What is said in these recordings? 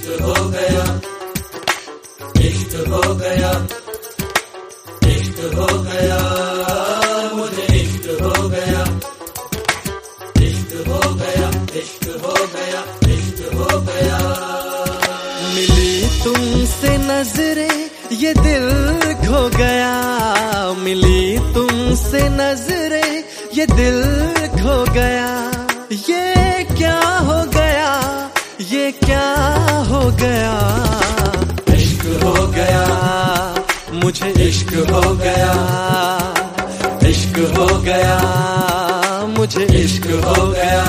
इश्क हो गया, इश्क हो गया, इश्क हो गया, मुझे इश्क हो गया, इश्क हो गया, इश्क हो गया, इश्क हो गया। मिली तुमसे नजरें ये दिल खो गया, मिली तुमसे नजरें ये दिल खो गया। ये क्या हो गया, ये क्या हो गया। इश्क हो गया, मुझे इश्क हो गया, इश्क हो गया, मुझे इश्क हो गया।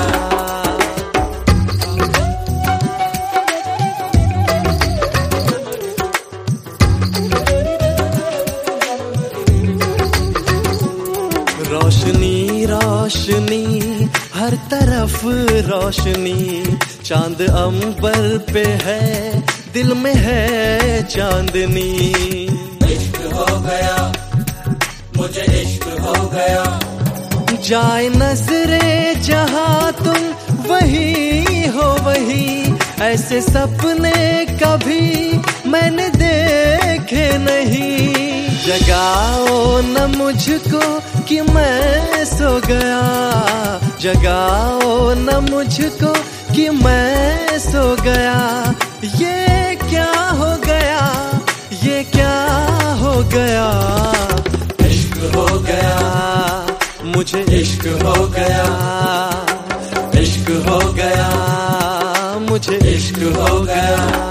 रोशनी रोशनी हर तरफ रोशनी, चांद अंबर पे है, दिल में है चांदनी। इश्क हो गया, मुझे इश्क हो गया। जाए नजरें जहां तुम वही हो वही, ऐसे सपने कभी मैंने देखे नहीं। जगाओ न मुझको कि मैं सो गया, जगाओ न मुझको कि मैं सो गया। ये क्या हो गया, ये क्या हो गया। इश्क हो गया, मुझे इश्क हो गया, इश्क हो गया, मुझे इश्क हो गया।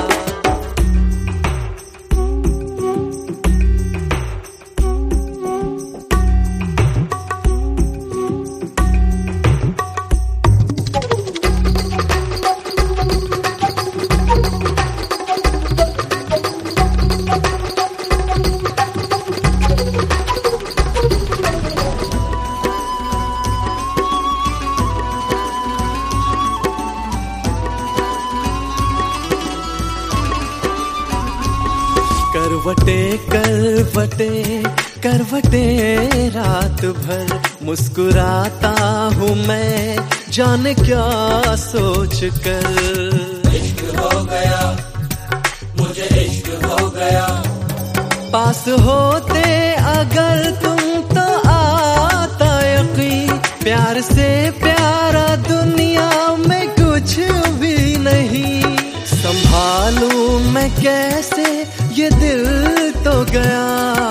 करवटे करवटे करवटे रात भर मुस्कुराता हूँ मैं, जाने क्या सोच कर। इश्क हो गया, मुझे इश्क हो गया। पास होते अगर तुम तो आता यकीन, प्यार से प्यारा दुनिया में कुछ भी नहीं। संभालूं मैं कैसे ये दिल तो गया,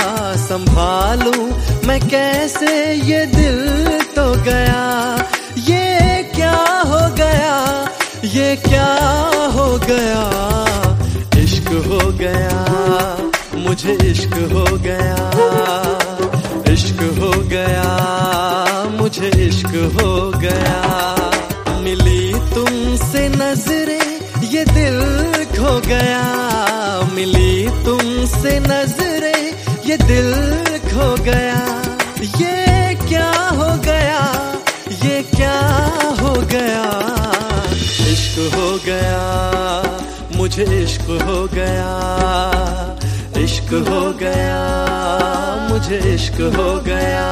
संभालूं मैं कैसे ये दिल तो गया। ये क्या हो गया, ये क्या हो गया। इश्क हो गया, मुझे इश्क हो गया, इश्क हो गया, मुझे इश्क हो गया। मिली तुमसे नजरें ये दिल खो गया, मिली तुमसे नजरें ये दिल खो गया। ये क्या हो गया, ये क्या हो गया। इश्क हो गया, मुझे इश्क हो गया, इश्क हो गया, मुझे इश्क हो गया,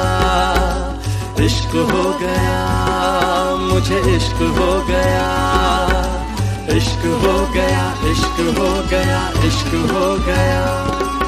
इश्क हो गया, मुझे इश्क हो गया, इश्क हो गया, इश्क हो गया, इश्क हो गया।